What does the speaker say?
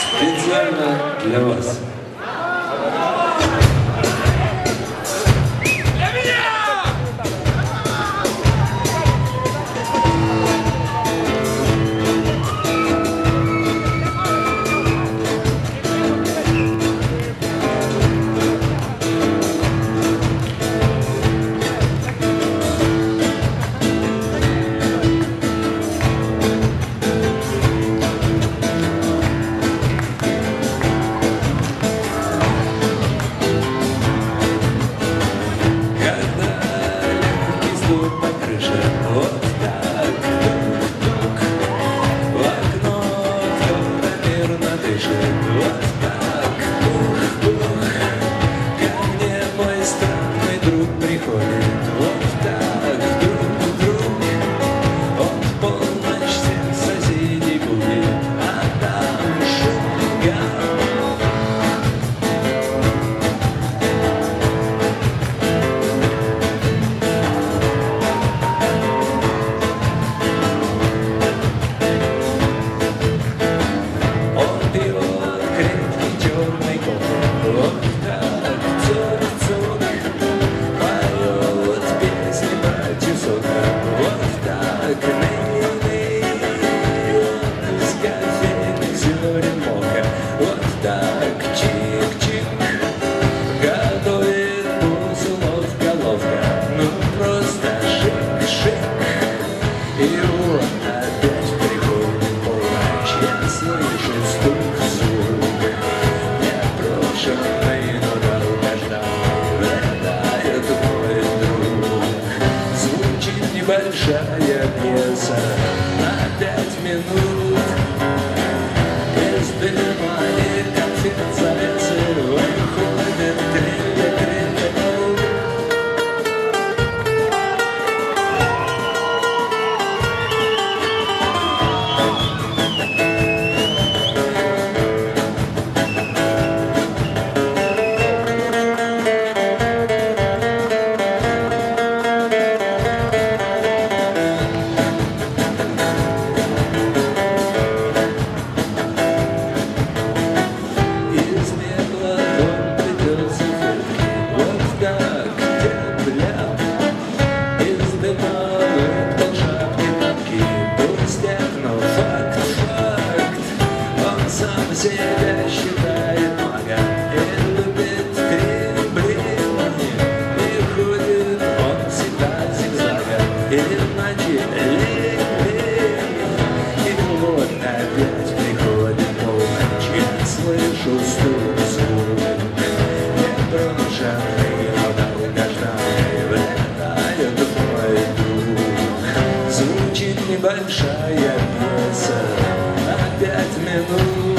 Специально для вас. Большая пьеса на 5 минут. Без внимания конференц-зальцы выходит триллер. Себя считает магом и любит кремлин. И ходит он всегда зигзагом, иначе лень. И вот опять приходит полночь, я слышу стук звук. Непрошенный, но долгожданный, влетает в мой дух. Звучит небольшая пьеса на 5 минут.